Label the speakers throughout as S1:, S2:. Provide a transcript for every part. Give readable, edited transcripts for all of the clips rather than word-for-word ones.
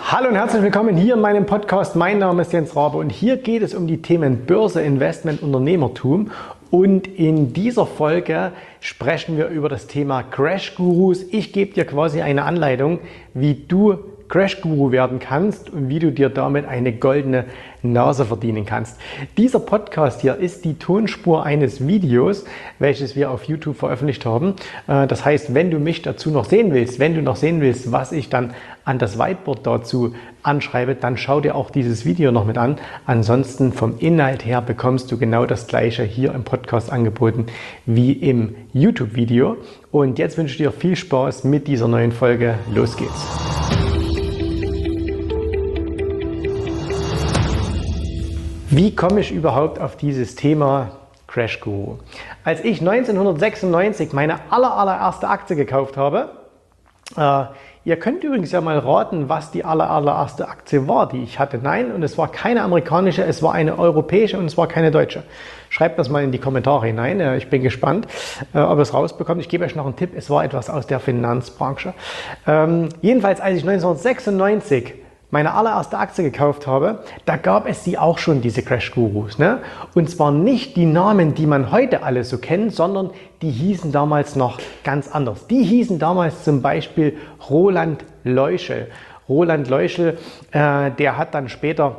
S1: Hallo und herzlich willkommen hier in meinem Podcast. Mein Name ist Jens Rabe und hier geht es um die Themen Börse, Investment, Unternehmertum. Und in dieser Folge sprechen wir über das Thema Crash Gurus. Ich gebe dir quasi eine Anleitung, wie du Crash Guru werden kannst und wie du dir damit eine goldene Nase verdienen kannst. Dieser Podcast hier ist die Tonspur eines Videos, welches wir auf YouTube veröffentlicht haben. Das heißt, wenn du mich dazu noch sehen willst, was ich dann an das Whiteboard dazu anschreibe, dann schau dir auch dieses Video noch mit an. Ansonsten vom Inhalt her bekommst du genau das Gleiche hier im Podcast angeboten wie im YouTube-Video. Und jetzt wünsche ich dir viel Spaß mit dieser neuen Folge. Los geht's! Wie komme ich überhaupt auf dieses Thema Crash Guru? Als ich 1996 meine allererste Aktie gekauft habe, ihr könnt übrigens ja mal raten, was die allererste Aktie war, die ich hatte. Nein, und es war keine amerikanische, es war eine europäische und es war keine deutsche. Schreibt das mal in die Kommentare hinein, ich bin gespannt, ob ihr es rausbekommt. Ich gebe euch noch einen Tipp, es war etwas aus der Finanzbranche. Jedenfalls, als ich 1996 meine allererste Aktie gekauft habe, da gab es sie auch schon, diese Crash Gurus. Ne? Und zwar nicht die Namen, die man heute alle so kennt, sondern die hießen damals noch ganz anders. Die hießen damals zum Beispiel Roland Leuschel. Roland Leuschel, der hat dann später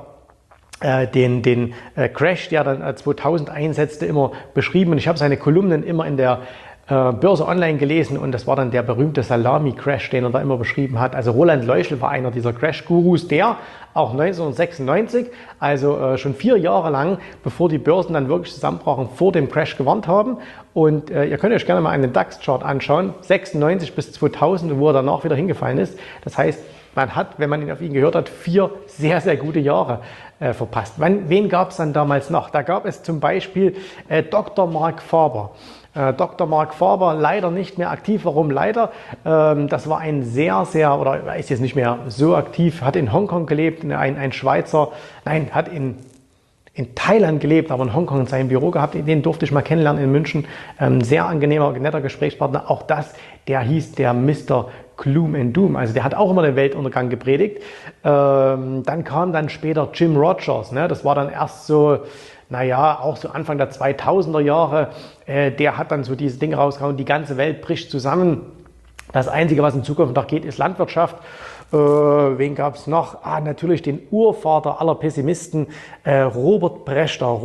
S1: den Crash, der dann 2000 einsetzte, immer beschrieben. Und ich habe seine Kolumnen immer in der Börse Online gelesen und das war dann der berühmte Salami-Crash, den er da immer beschrieben hat. Also Roland Leuschel war einer dieser Crash-Gurus, der auch 1996, also schon 4 Jahre lang, bevor die Börsen dann wirklich zusammenbrachen, vor dem Crash gewarnt haben. Und ihr könnt euch gerne mal einen DAX-Chart anschauen, 96 bis 2000, wo er danach wieder hingefallen ist. Das heißt, man hat, wenn man auf ihn gehört hat, 4 sehr, sehr gute Jahre verpasst. Wen gab es dann damals noch? Da gab es zum Beispiel Dr. Mark Faber. Dr. Mark Faber, leider nicht mehr aktiv. Warum leider? Das war ein oder ist jetzt nicht mehr so aktiv, hat in Hongkong gelebt, ein Schweizer, hat in Thailand gelebt, aber in Hongkong sein Büro gehabt. Den durfte ich mal kennenlernen in München. Sehr angenehmer, netter Gesprächspartner. Auch der hieß der Mr. Gloom and Doom. Also der hat auch immer den Weltuntergang gepredigt. Dann kam dann später Jim Rogers. Ne? Das war dann erst so, auch so Anfang der 2000er Jahre, der hat dann so diese Dinge rausgehauen, die ganze Welt bricht zusammen. Das Einzige, was in Zukunft noch geht, ist Landwirtschaft. Wen gab es noch? Natürlich den Urvater aller Pessimisten, Robert Breschter.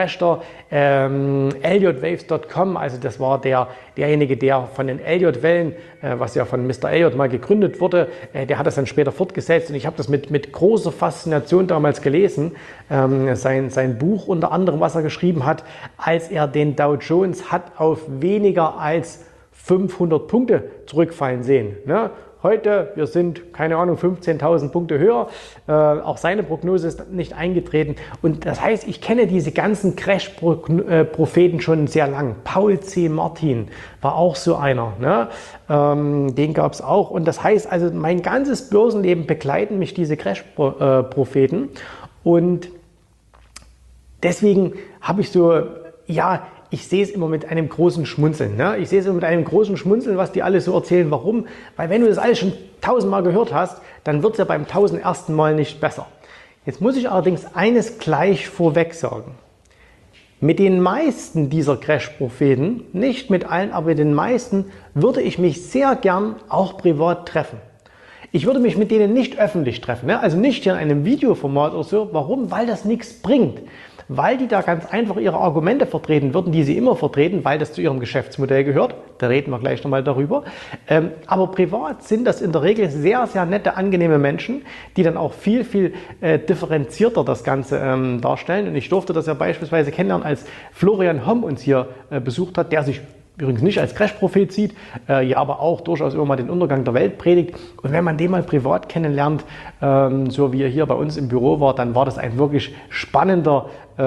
S1: Elliotwaves.com, also das war derjenige, der von den Elliott-Wellen, was ja von Mr. Elliott mal gegründet wurde, der hat das dann später fortgesetzt und ich habe das mit großer Faszination damals gelesen. Sein Buch unter anderem, was er geschrieben hat, als er den Dow Jones hat auf weniger als 500 Punkte zurückfallen sehen. Ne? Heute, wir sind, 15.000 Punkte höher. Auch seine Prognose ist nicht eingetreten. Und das heißt, ich kenne diese ganzen Crash-Propheten schon sehr lang. Paul C. Martin war auch so einer. Ne? Den gab es auch. Und das heißt, also mein ganzes Börsenleben begleiten mich diese Crash-Propheten. Und deswegen habe ich so, ich sehe es immer mit einem großen Schmunzeln. Ne? Ich sehe es immer mit einem großen Schmunzeln, was die alle so erzählen. Warum? Weil wenn du das alles schon 1000-mal gehört hast, dann wird es ja beim 1001. Mal nicht besser. Jetzt muss ich allerdings eines gleich vorweg sagen. Mit den meisten dieser Crash-Propheten, nicht mit allen, aber mit den meisten, würde ich mich sehr gern auch privat treffen. Ich würde mich mit denen nicht öffentlich treffen, ne? Also nicht hier in einem Videoformat oder so. Warum? Weil das nichts bringt. Weil die da ganz einfach ihre Argumente vertreten würden, die sie immer vertreten, weil das zu ihrem Geschäftsmodell gehört. Da reden wir gleich nochmal darüber. Aber privat sind das in der Regel sehr, sehr nette, angenehme Menschen, die dann auch viel, viel differenzierter das Ganze darstellen. Und ich durfte das ja beispielsweise kennenlernen, als Florian Homm uns hier besucht hat, der sich übrigens nicht als Crash-Prophet sieht, aber auch durchaus immer mal den Untergang der Welt predigt. Und wenn man den mal privat kennenlernt, so wie er hier bei uns im Büro war, dann war das ein wirklich spannender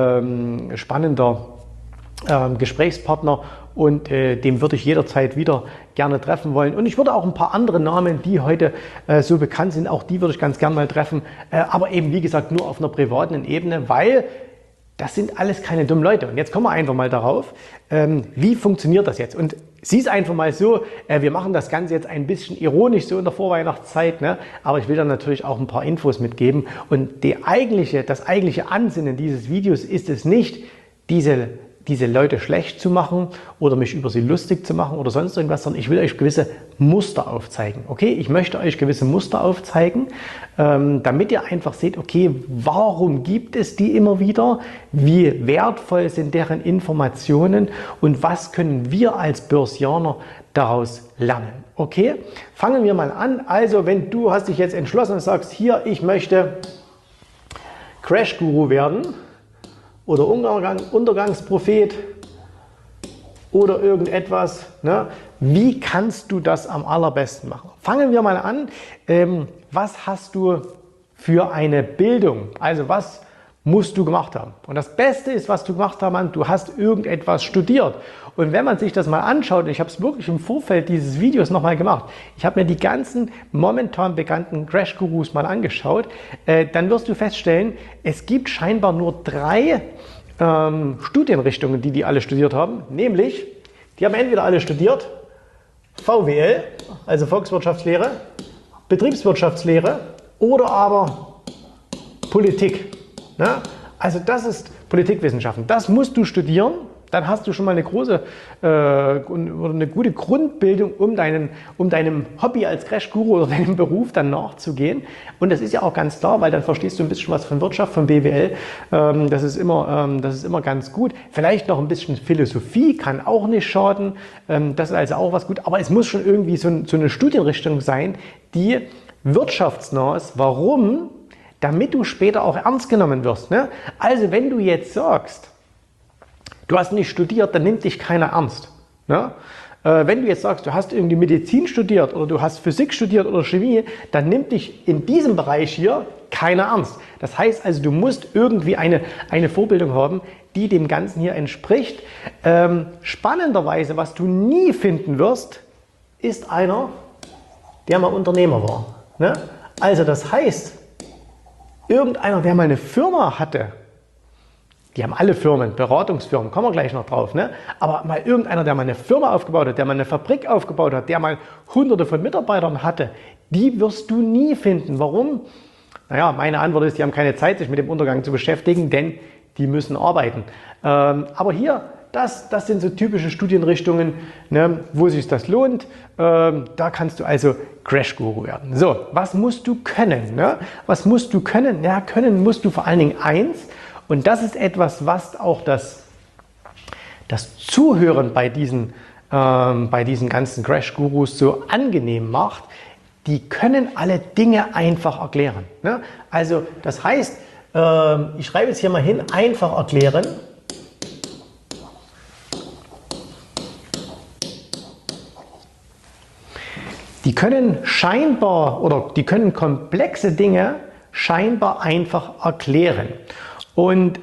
S1: Gesprächspartner und dem würde ich jederzeit wieder gerne treffen wollen. Und ich würde auch ein paar andere Namen, die heute so bekannt sind, auch die würde ich ganz gern mal treffen, aber eben wie gesagt nur auf einer privaten Ebene, weil das sind alles keine dummen Leute. Und jetzt kommen wir einfach mal darauf, wie funktioniert das jetzt? Und sieh es einfach mal so, wir machen das Ganze jetzt ein bisschen ironisch so in der Vorweihnachtszeit, ne? Aber ich will dann natürlich auch ein paar Infos mitgeben. Und das eigentliche Ansinnen dieses Videos ist es nicht, diese Leute schlecht zu machen oder mich über sie lustig zu machen oder sonst irgendwas, sondern ich will euch gewisse Muster aufzeigen. Okay, ich möchte euch gewisse Muster aufzeigen, damit ihr einfach seht, okay, warum gibt es die immer wieder, wie wertvoll sind deren Informationen und was können wir als Börsianer daraus lernen. Okay, fangen wir mal an. Also wenn du hast dich jetzt entschlossen und sagst, hier, ich möchte Crash-Guru werden, oder Untergangsprophet oder irgendetwas. Ne? Wie kannst du das am allerbesten machen? Fangen wir mal an. Was hast du für eine Bildung? Also was musst du gemacht haben? Und das Beste ist, was du gemacht hast, du hast irgendetwas studiert. Und wenn man sich das mal anschaut, ich habe es wirklich im Vorfeld dieses Videos nochmal gemacht, ich habe mir die ganzen momentan bekannten Crash-Gurus mal angeschaut, dann wirst du feststellen, es gibt scheinbar nur 3 Studienrichtungen, die alle studiert haben, nämlich, die haben entweder alle studiert VWL, also Volkswirtschaftslehre, Betriebswirtschaftslehre oder aber Politik. Ne? Also das ist Politikwissenschaften. Das musst du studieren. Dann hast du schon mal eine große oder eine gute Grundbildung, um deinem Hobby als Crash-Guru oder deinem Beruf dann nachzugehen. Und das ist ja auch ganz klar, weil dann verstehst du ein bisschen was von Wirtschaft, von BWL. Das ist immer ganz gut. Vielleicht noch ein bisschen Philosophie kann auch nicht schaden. Das ist also auch was gut. Aber es muss schon irgendwie so eine Studienrichtung sein, die wirtschaftsnah ist. Warum? Damit du später auch ernst genommen wirst. Ne? Also wenn du jetzt sagst, du hast nicht studiert, dann nimmt dich keiner ernst. Ne? Wenn du jetzt sagst, du hast irgendwie Medizin studiert oder du hast Physik studiert oder Chemie, dann nimmt dich in diesem Bereich hier keiner ernst. Das heißt also, du musst irgendwie eine Vorbildung haben, die dem Ganzen hier entspricht. Spannenderweise, was du nie finden wirst, ist einer, der mal Unternehmer war. Ne? Also das heißt, irgendeiner, der mal eine Firma hatte, die haben alle Firmen, Beratungsfirmen, kommen wir gleich noch drauf, ne? Aber mal irgendeiner, der mal eine Firma aufgebaut hat, der mal eine Fabrik aufgebaut hat, der mal Hunderte von Mitarbeitern hatte, die wirst du nie finden. Warum? Naja, meine Antwort ist, die haben keine Zeit, sich mit dem Untergang zu beschäftigen, denn die müssen arbeiten. Aber hier, das sind so typische Studienrichtungen, ne, wo sich das lohnt. Da kannst du also Crash-Guru werden. So, was musst du können? Ne? Was musst du können? Ja, können musst du vor allen Dingen eins. Und das ist etwas, was auch das Zuhören bei diesen ganzen Crash-Gurus so angenehm macht. Die können alle Dinge einfach erklären. Ne? Also das heißt, ich schreibe jetzt hier mal hin, einfach erklären. Die können scheinbar oder die können komplexe Dinge scheinbar einfach erklären. Und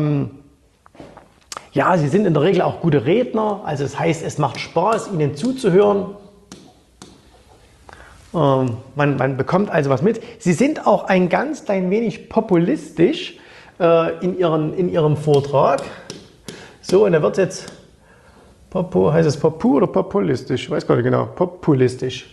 S1: ja, sie sind in der Regel auch gute Redner, also das heißt, es macht Spaß, ihnen zuzuhören. Man bekommt also was mit. Sie sind auch ein ganz klein wenig populistisch in ihrem Vortrag. So, und da wird es jetzt, heißt es Popu oder populistisch? Ich weiß gar nicht genau. Populistisch.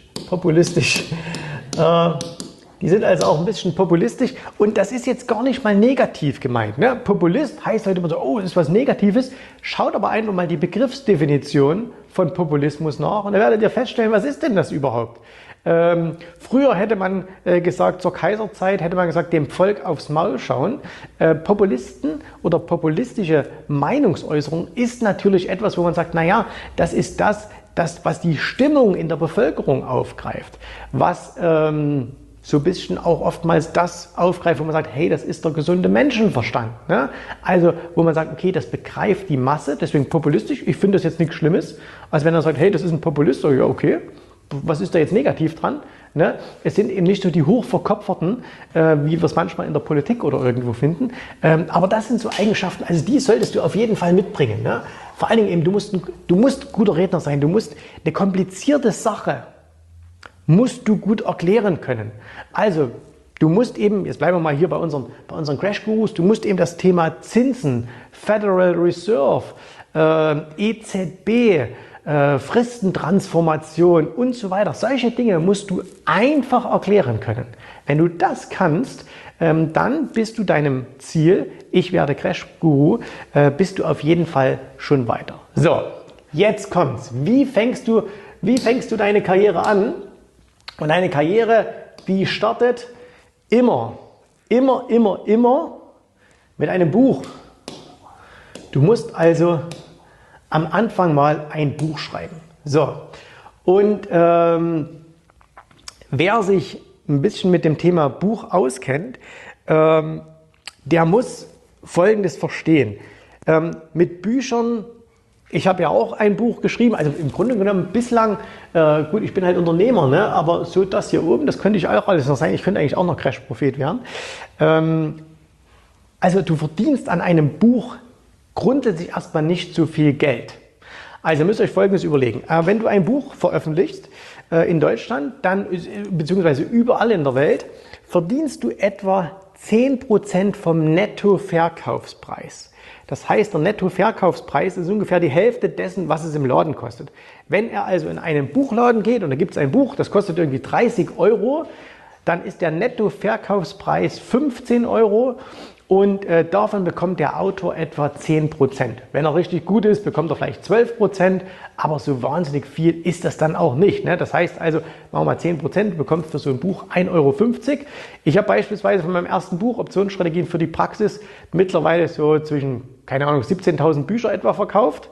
S1: Die sind also auch ein bisschen populistisch und das ist jetzt gar nicht mal negativ gemeint. Ne? Populist heißt halt immer so, oh, das ist was Negatives. Schaut aber einfach mal die Begriffsdefinition von Populismus nach und dann werdet ihr feststellen, was ist denn das überhaupt? Früher hätte man gesagt, zur Kaiserzeit hätte man gesagt, dem Volk aufs Maul schauen. Populisten oder populistische Meinungsäußerung ist natürlich etwas, wo man sagt, naja, das ist das, was die Stimmung in der Bevölkerung aufgreift, was so ein bisschen auch oftmals das aufgreift, wo man sagt, hey, das ist der gesunde Menschenverstand. Ne? Also, wo man sagt, okay, das begreift die Masse, deswegen populistisch, ich finde das jetzt nichts Schlimmes, als wenn er sagt, hey, das ist ein Populist, ja, okay, was ist da jetzt negativ dran? Ne? Es sind eben nicht so die Hochverkopferten, wie wir es manchmal in der Politik oder irgendwo finden, aber das sind so Eigenschaften, also die solltest du auf jeden Fall mitbringen. Ne? Vor allen Dingen eben, du musst guter Redner sein, du musst eine komplizierte Sache musst du gut erklären können. Also, du musst eben, jetzt bleiben wir mal hier bei unseren Crash-Gurus, du musst eben das Thema Zinsen, Federal Reserve, EZB, Fristentransformation und so weiter. Solche Dinge musst du einfach erklären können. Wenn du das kannst, dann bist du deinem Ziel, ich werde Crash-Guru, bist du auf jeden Fall schon weiter. So, jetzt kommt's. Wie fängst du deine Karriere an? Und deine Karriere, die startet immer mit einem Buch. Du musst also am Anfang mal ein Buch schreiben. So, und wer sich ein bisschen mit dem Thema Buch auskennt, der muss Folgendes verstehen. Mit Büchern, ich habe ja auch ein Buch geschrieben, also im Grunde genommen bislang, gut, ich bin halt Unternehmer, ne, aber so das hier oben, das könnte ich auch alles noch sein, ich könnte eigentlich auch noch Crash-Prophet werden. Also du verdienst an einem Buch grundsätzlich erstmal nicht so viel Geld. Also müsst ihr euch Folgendes überlegen. Wenn du ein Buch veröffentlichst in Deutschland, dann beziehungsweise überall in der Welt, verdienst du etwa 10% vom Nettoverkaufspreis. Das heißt, der Nettoverkaufspreis ist ungefähr die Hälfte dessen, was es im Laden kostet. Wenn er also in einen Buchladen geht und da gibt es ein Buch, das kostet irgendwie 30 €, dann ist der Nettoverkaufspreis 15 € und davon bekommt der Autor etwa 10%. Wenn er richtig gut ist, bekommt er vielleicht 12%, aber so wahnsinnig viel ist das dann auch nicht. Ne? Das heißt also, machen wir mal 10%, du bekommst für so ein Buch 1,50 €. Ich habe beispielsweise von meinem ersten Buch Optionsstrategien für die Praxis mittlerweile so zwischen, keine Ahnung, 17.000 Bücher etwa verkauft.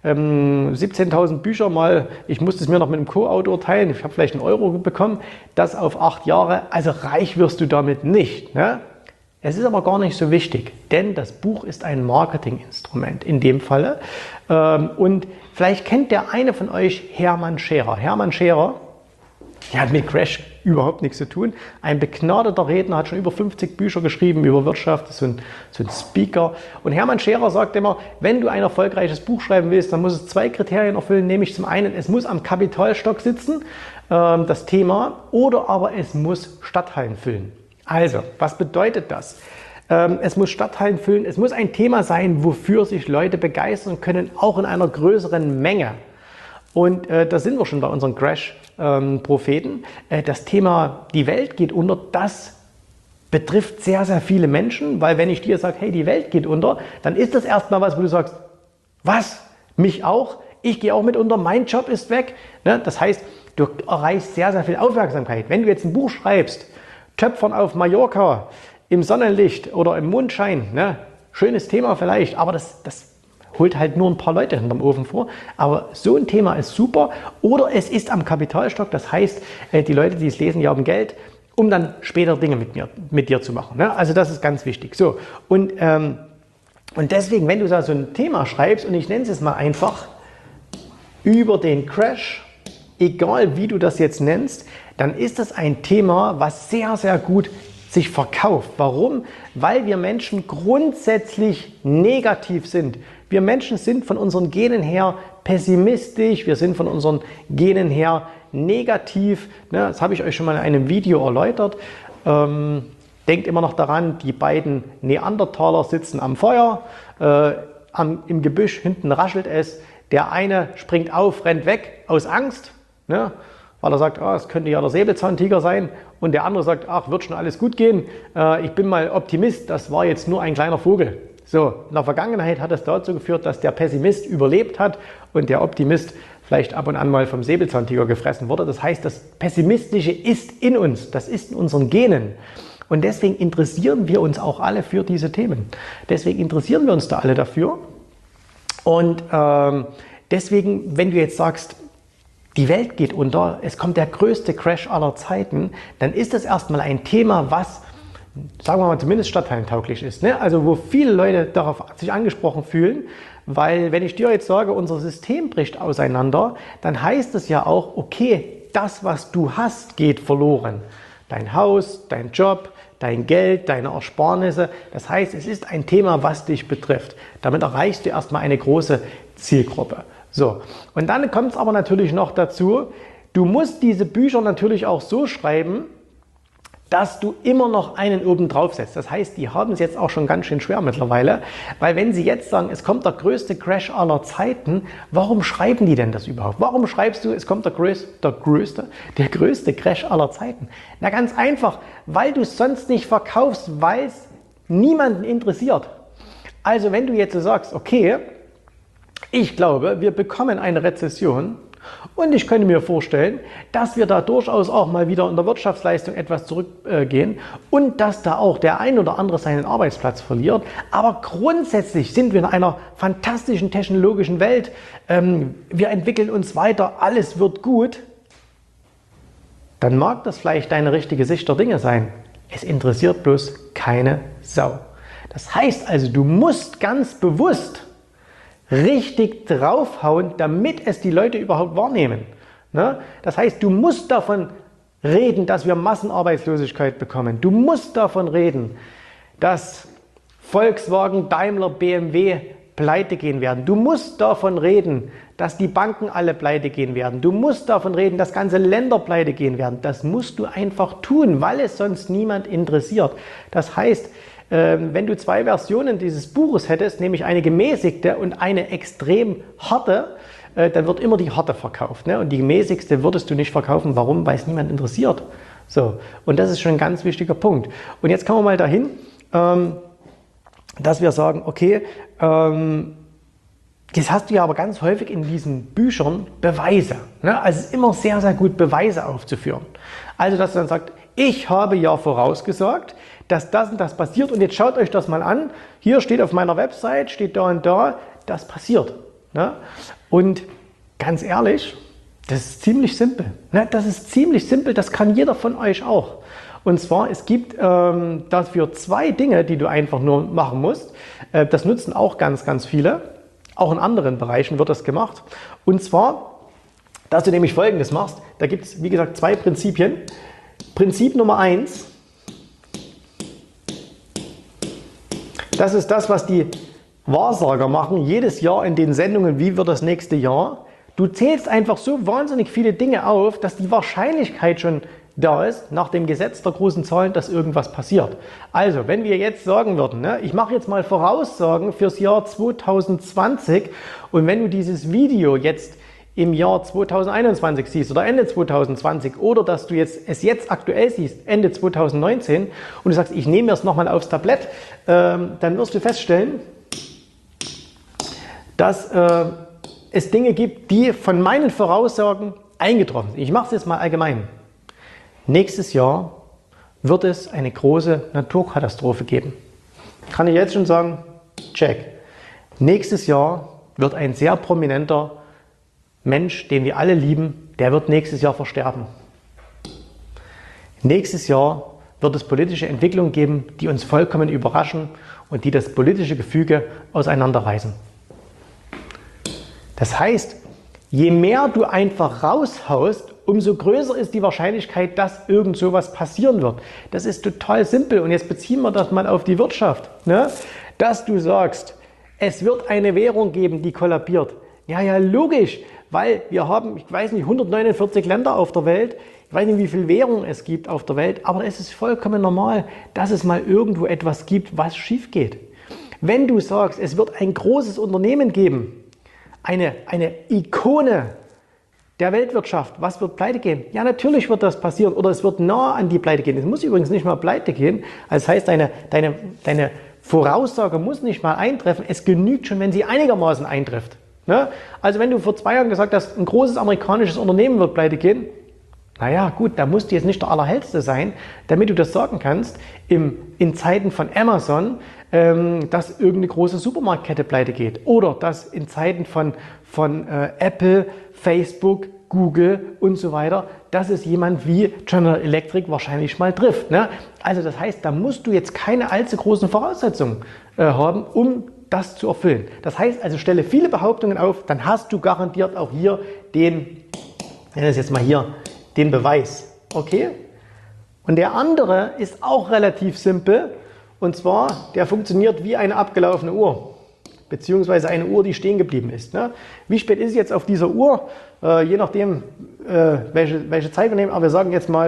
S1: 17.000 Bücher mal, ich musste es mir noch mit einem Co-Autor teilen, ich habe vielleicht 1 € bekommen, das auf 8 Jahre, also reich wirst du damit nicht. Ne? Es ist aber gar nicht so wichtig, denn das Buch ist ein Marketinginstrument in dem Falle. Und vielleicht kennt der eine von euch Hermann Scherer. Hermann Scherer, der hat mit Crash überhaupt nichts zu tun. Ein begnadeter Redner, hat schon über 50 Bücher geschrieben über Wirtschaft, ist so ein Speaker. Und Hermann Scherer sagt immer, wenn du ein erfolgreiches Buch schreiben willst, dann muss es 2 Kriterien erfüllen, nämlich zum einen, es muss am Kapitalstock sitzen, das Thema, oder aber es muss Stadthallen füllen. Also, was bedeutet das? Es muss Stadthallen füllen, es muss ein Thema sein, wofür sich Leute begeistern können, auch in einer größeren Menge. Und da sind wir schon bei unseren Crash-Propheten. Das Thema, die Welt geht unter, das betrifft sehr, sehr viele Menschen, weil wenn ich dir sage, hey, die Welt geht unter, dann ist das erstmal was, wo du sagst, was? Mich auch? Ich gehe auch mit unter, mein Job ist weg. Ne? Das heißt, du erreichst sehr, sehr viel Aufmerksamkeit. Wenn du jetzt ein Buch schreibst, Töpfern auf Mallorca, im Sonnenlicht oder im Mondschein, ne? Schönes Thema vielleicht, aber das holt halt nur ein paar Leute hinterm Ofen vor. Aber so ein Thema ist super. Oder es ist am Kapitalstock, das heißt, die Leute, die es lesen, die haben Geld, um dann später Dinge mit dir zu machen. Ne? Also das ist ganz wichtig. So, und deswegen, wenn du da so ein Thema schreibst, und ich nenne es jetzt mal einfach, über den Crash, egal wie du das jetzt nennst, dann ist das ein Thema, was sehr, sehr gut sich verkauft. Warum? Weil wir Menschen grundsätzlich negativ sind. Wir Menschen sind von unseren Genen her pessimistisch, wir sind von unseren Genen her negativ. Das habe ich euch schon mal in einem Video erläutert. Denkt immer noch daran, die beiden Neandertaler sitzen am Feuer, im Gebüsch, hinten raschelt es. Der eine springt auf, rennt weg aus Angst, ne? Weil er sagt, es könnte ja der Säbelzahntiger sein. Und der andere sagt, ach, wird schon alles gut gehen. Ich bin mal Optimist, das war jetzt nur ein kleiner Vogel. So, in der Vergangenheit hat es dazu geführt, dass der Pessimist überlebt hat und der Optimist vielleicht ab und an mal vom Säbelzahntiger gefressen wurde. Das heißt, das Pessimistische ist in uns, das ist in unseren Genen. Und deswegen interessieren wir uns auch alle für diese Themen. Deswegen interessieren wir uns da alle dafür. Und deswegen, wenn du jetzt sagst, die Welt geht unter, es kommt der größte Crash aller Zeiten, dann ist das erstmal ein Thema, was, sagen wir mal, zumindest stadtteiltauglich ist. Ne? Also wo viele Leute darauf sich angesprochen fühlen, weil wenn ich dir jetzt sage, unser System bricht auseinander, dann heißt es ja auch, okay, das, was du hast, geht verloren. Dein Haus, dein Job, dein Geld, deine Ersparnisse. Das heißt, es ist ein Thema, was dich betrifft. Damit erreichst du erstmal eine große Zielgruppe. So, und dann kommt es aber natürlich noch dazu, du musst diese Bücher natürlich auch so schreiben, dass du immer noch einen oben drauf setzt. Das heißt, die haben es jetzt auch schon ganz schön schwer mittlerweile, weil wenn sie jetzt sagen, es kommt der größte Crash aller Zeiten, warum schreiben die denn das überhaupt? Warum schreibst du, es kommt der größte Crash aller Zeiten? Na ganz einfach, weil du es sonst nicht verkaufst, weil es niemanden interessiert. Also wenn du jetzt so sagst, okay, ich glaube, wir bekommen eine Rezession, und ich könnte mir vorstellen, dass wir da durchaus auch mal wieder in der Wirtschaftsleistung etwas zurückgehen und dass da auch der ein oder andere seinen Arbeitsplatz verliert. Aber grundsätzlich sind wir in einer fantastischen technologischen Welt. Wir entwickeln uns weiter, alles wird gut. Dann mag das vielleicht deine richtige Sicht der Dinge sein. Es interessiert bloß keine Sau. Das heißt also, du musst ganz bewusst richtig draufhauen, damit es die Leute überhaupt wahrnehmen. Ne? Das heißt, du musst davon reden, dass wir Massenarbeitslosigkeit bekommen. Du musst davon reden, dass Volkswagen, Daimler, BMW pleite gehen werden. Du musst davon reden, dass die Banken alle pleite gehen werden. Du musst davon reden, dass ganze Länder pleite gehen werden. Das musst du einfach tun, weil es sonst niemand interessiert. Das heißt, wenn du zwei Versionen dieses Buches hättest, nämlich eine gemäßigte und eine extrem harte, dann wird immer die harte verkauft. Ne? Und die gemäßigste würdest du nicht verkaufen. Warum? Weil es niemand interessiert. So. Und das ist schon ein ganz wichtiger Punkt. Und jetzt kommen wir mal dahin, dass wir sagen, okay, jetzt hast du ja aber ganz häufig in diesen Büchern Beweise. Ne? Also es ist immer sehr, sehr gut, Beweise aufzuführen. Also, dass du dann sagst, ich habe ja vorausgesagt, dass das und das passiert und jetzt schaut euch das mal an. Hier steht auf meiner Website, steht da und da, das passiert. Ne? Und ganz ehrlich, das ist ziemlich simpel. Ne? Das ist ziemlich simpel, das kann jeder von euch auch. Und zwar, es gibt dafür zwei Dinge, die du einfach nur machen musst. Das nutzen auch ganz, ganz viele. Auch in anderen Bereichen wird das gemacht. Und zwar, dass du nämlich Folgendes machst. Da gibt es, wie gesagt, zwei Prinzipien. Prinzip Nummer 1, das ist das, was die Wahrsager machen, jedes Jahr in den Sendungen, wie wird das nächste Jahr. Du zählst einfach so wahnsinnig viele Dinge auf, dass die Wahrscheinlichkeit schon da ist, nach dem Gesetz der großen Zahlen, dass irgendwas passiert. Also, wenn wir jetzt sagen würden, ne, ich mache jetzt mal Voraussagen fürs Jahr 2020 und wenn du dieses Video jetzt im Jahr 2021 siehst oder Ende 2020 oder dass du es jetzt aktuell siehst, Ende 2019 und du sagst, ich nehme es nochmal aufs Tablett, dann wirst du feststellen, dass es Dinge gibt, die von meinen Voraussagen eingetroffen sind. Ich mache es jetzt mal allgemein. Nächstes Jahr wird es eine große Naturkatastrophe geben. Kann ich jetzt schon sagen, check. Nächstes Jahr wird ein sehr prominenter Mensch, den wir alle lieben, der wird nächstes Jahr versterben. Nächstes Jahr wird es politische Entwicklungen geben, die uns vollkommen überraschen und die das politische Gefüge auseinanderreißen. Das heißt, je mehr du einfach raushaust, umso größer ist die Wahrscheinlichkeit, dass irgend sowas passieren wird. Das ist total simpel. Und jetzt beziehen wir das mal auf die Wirtschaft. Ne? Dass du sagst, es wird eine Währung geben, die kollabiert. Ja, logisch. Weil wir haben, ich weiß nicht, 149 Länder auf der Welt. Ich weiß nicht, wie viel Währung es gibt auf der Welt. Aber es ist vollkommen normal, dass es mal irgendwo etwas gibt, was schief geht. Wenn du sagst, es wird ein großes Unternehmen geben, eine Ikone der Weltwirtschaft, was wird pleite gehen? Ja, natürlich wird das passieren oder es wird nah an die Pleite gehen. Es muss übrigens nicht mal pleite gehen. Das heißt, deine Voraussage muss nicht mal eintreffen. Es genügt schon, wenn sie einigermaßen eintrifft. Ne? Also wenn du vor 2 Jahren gesagt hast, ein großes amerikanisches Unternehmen wird pleite gehen, naja gut, da musst du jetzt nicht der Allerhellste sein, damit du das sagen kannst, in Zeiten von Amazon, dass irgendeine große Supermarktkette pleite geht. Oder dass in Zeiten von Apple, Facebook, Google und so weiter, dass es jemand wie General Electric wahrscheinlich mal trifft. Ne? Also das heißt, da musst du jetzt keine allzu großen Voraussetzungen haben, um das zu erfüllen. Das heißt also, stelle viele Behauptungen auf, dann hast du garantiert auch hier den Beweis. Okay? Und der andere ist auch relativ simpel. Und zwar, der funktioniert wie eine abgelaufene Uhr. Beziehungsweise eine Uhr, die stehen geblieben ist. Ne? Wie spät ist es jetzt auf dieser Uhr? Je nachdem, welche Zeit wir nehmen. Aber wir sagen jetzt mal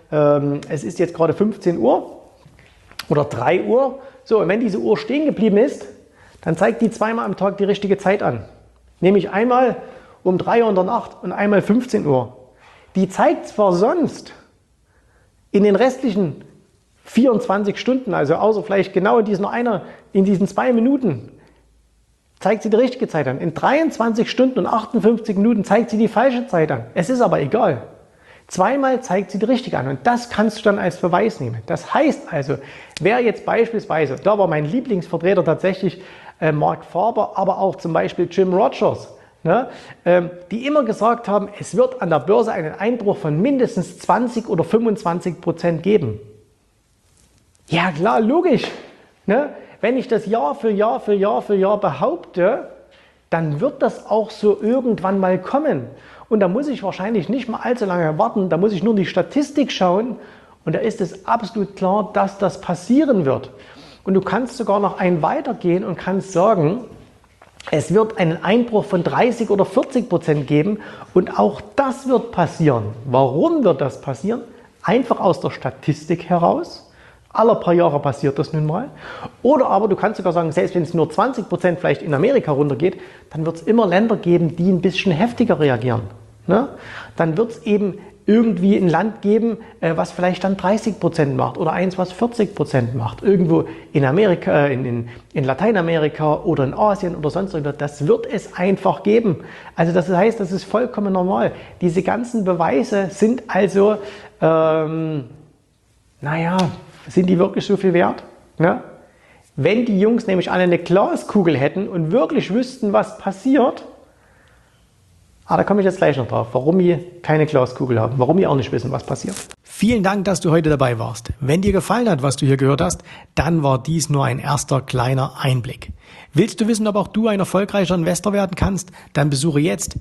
S1: es ist jetzt gerade 15 Uhr oder 3 Uhr. So, und wenn diese Uhr stehen geblieben ist, dann zeigt die zweimal am Tag die richtige Zeit an. Nämlich einmal um 3 Uhr in der Nacht und einmal 15 Uhr. Die zeigt zwar sonst in den restlichen 24 Stunden, also außer vielleicht genau in diesen 2 Minuten, zeigt sie die richtige Zeit an. In 23 Stunden und 58 Minuten zeigt sie die falsche Zeit an. Es ist aber egal. Zweimal zeigt sie die richtige an und das kannst du dann als Beweis nehmen. Das heißt also, wer jetzt beispielsweise, da war mein Lieblingsvertreter tatsächlich Mark Faber, aber auch zum Beispiel Jim Rogers, ne, die immer gesagt haben, es wird an der Börse einen Einbruch von mindestens 20 oder 25% geben. Ja klar, logisch. Ne? Wenn ich das Jahr für Jahr behaupte, dann wird das auch so irgendwann mal kommen. Und da muss ich wahrscheinlich nicht mal allzu lange warten, da muss ich nur in die Statistik schauen und da ist es absolut klar, dass das passieren wird. Und du kannst sogar noch einen weitergehen und kannst sagen, es wird einen Einbruch von 30 oder 40% geben und auch das wird passieren. Warum wird das passieren? Einfach aus der Statistik heraus. Alle paar Jahre passiert das nun mal. Oder aber du kannst sogar sagen, selbst wenn es nur 20% vielleicht in Amerika runtergeht, dann wird es immer Länder geben, die ein bisschen heftiger reagieren. Ne? Dann wird es eben irgendwie ein Land geben, was vielleicht dann 30% macht oder eins, was 40% macht. Irgendwo in Amerika, in Lateinamerika oder in Asien oder sonst irgendwas. Das wird es einfach geben. Also das heißt, das ist vollkommen normal. Diese ganzen Beweise sind also, sind die wirklich so viel wert? Ne? Wenn die Jungs nämlich alle eine Glaskugel hätten und wirklich wüssten, was passiert, da komme ich jetzt gleich noch drauf, warum wir keine Glaskugel haben, warum wir auch nicht wissen, was passiert. Vielen Dank, dass du heute dabei warst. Wenn dir gefallen hat, was du hier gehört hast, dann war dies nur ein erster kleiner Einblick. Willst du wissen, ob auch du ein erfolgreicher Investor werden kannst? Dann besuche jetzt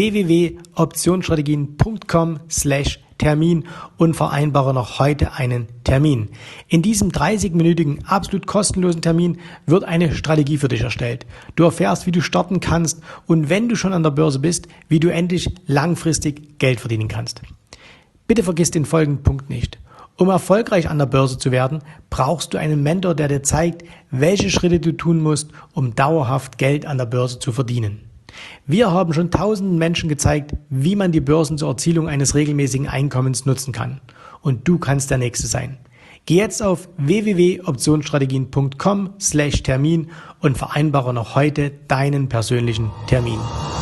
S1: www.optionsstrategien.com/Termin und vereinbare noch heute einen Termin. In diesem 30-minütigen, absolut kostenlosen Termin wird eine Strategie für dich erstellt. Du erfährst, wie du starten kannst und wenn du schon an der Börse bist, wie du endlich langfristig Geld verdienen kannst. Bitte vergiss den folgenden Punkt nicht. Um erfolgreich an der Börse zu werden, brauchst du einen Mentor, der dir zeigt, welche Schritte du tun musst, um dauerhaft Geld an der Börse zu verdienen. Wir haben schon tausenden Menschen gezeigt, wie man die Börsen zur Erzielung eines regelmäßigen Einkommens nutzen kann. Und du kannst der Nächste sein. Geh jetzt auf www.optionsstrategien.com/Termin und vereinbare noch heute deinen persönlichen Termin.